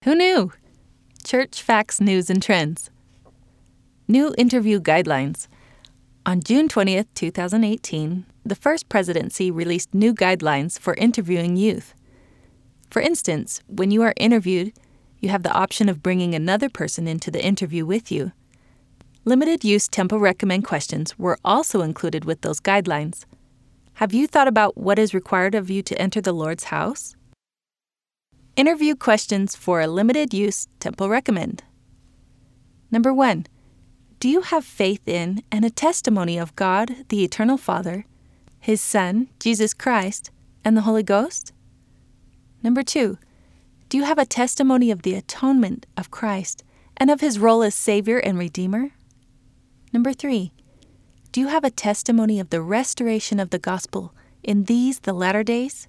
Who knew? Church Facts, News, and Trends. New interview guidelines. On June 20th, 2018, the First Presidency released new guidelines for interviewing youth. For instance, when you are interviewed, you have the option of bringing another person into the interview with you. Limited-use Temple Recommend questions were also included with those guidelines. Have you thought about what is required of you to enter the Lord's house? Interview questions for a limited-use Temple Recommend. Number 1. Do you have faith in and a testimony of God, the Eternal Father, His Son, Jesus Christ, and the Holy Ghost? Number 2. Do you have a testimony of the atonement of Christ and of His role as Savior and Redeemer? Number 3. Do you have a testimony of the restoration of the gospel in these, the latter days?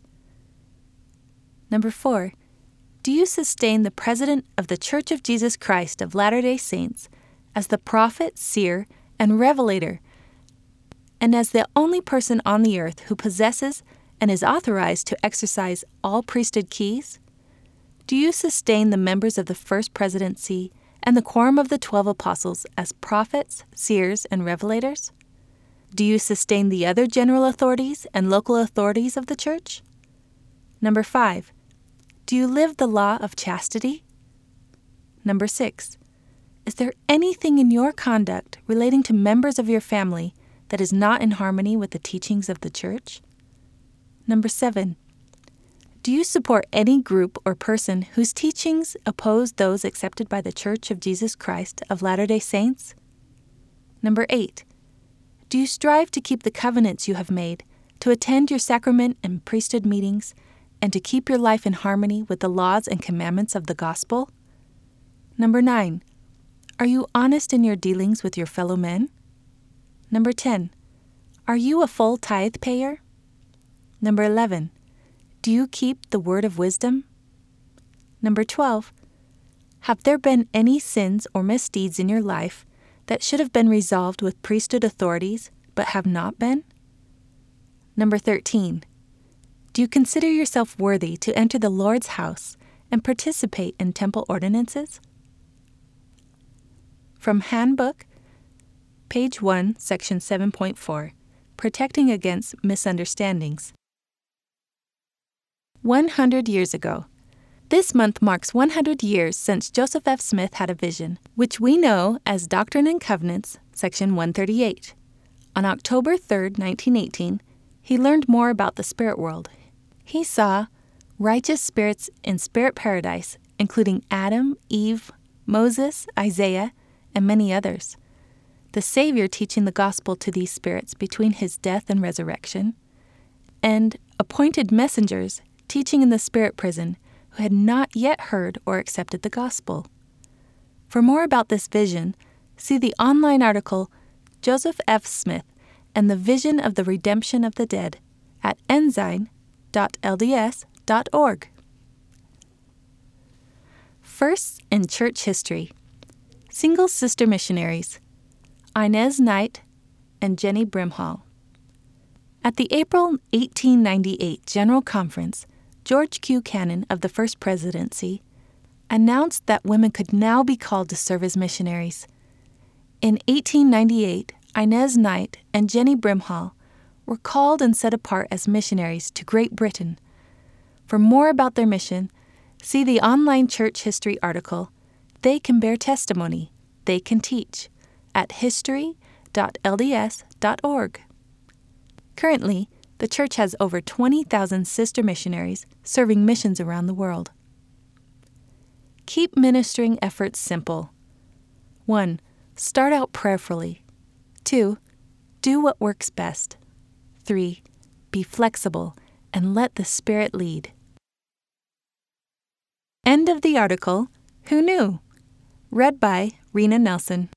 Number 4. Do you sustain the President of the Church of Jesus Christ of Latter-day Saints as the prophet, seer, and revelator, and as the only person on the earth who possesses and is authorized to exercise all priesthood keys? Do you sustain the members of the First Presidency and the quorum of the 12 apostles as prophets, seers, and revelators? Do you sustain the other general authorities and local authorities of the church? Number 5. Do you live the law of chastity? Number 6. Is there anything in your conduct relating to members of your family that is not in harmony with the teachings of the church? Number 7. Do you support any group or person whose teachings oppose those accepted by the Church of Jesus Christ of Latter-day Saints? Number 8. Do you strive to keep the covenants you have made, to attend your sacrament and priesthood meetings, and to keep your life in harmony with the laws and commandments of the gospel? Number 9. Are you honest in your dealings with your fellow men? Number 10. Are you a full tithe payer? Number 11. Do you keep the word of wisdom? Number 12. Have there been any sins or misdeeds in your life that should have been resolved with priesthood authorities but have not been? Number 13. Do you consider yourself worthy to enter the Lord's house and participate in temple ordinances? From Handbook, page 1, section 7.4, Protecting Against Misunderstandings. 100 years ago. This month marks 100 years since Joseph F. Smith had a vision, which we know as Doctrine and Covenants, section 138. On October 3, 1918, he learned more about the spirit world. He saw righteous spirits in spirit paradise, including Adam, Eve, Moses, Isaiah, and many others. The Savior teaching the gospel to these spirits between his death and resurrection, and appointed messengers teaching in the spirit prison who had not yet heard or accepted the gospel. For more about this vision, see the online article Joseph F. Smith and the Vision of the Redemption of the Dead at ensign.lds.org. Firsts in Church History. Single Sister Missionaries, Inez Knight and Jenny Brimhall. At the April 1898 General Conference, George Q. Cannon of the First Presidency announced that women could now be called to serve as missionaries. In 1898, Inez Knight and Jenny Brimhall were called and set apart as missionaries to Great Britain. For more about their mission, see the online church history article, They Can Bear Testimony, They Can Teach, at history.lds.org. Currently, the church has over 20,000 sister missionaries serving missions around the world. Keep ministering efforts simple. 1. Start out prayerfully. 2. Do what works best. 3. Be flexible and let the Spirit lead. End of the article. Who knew? Read by Rena Nelson.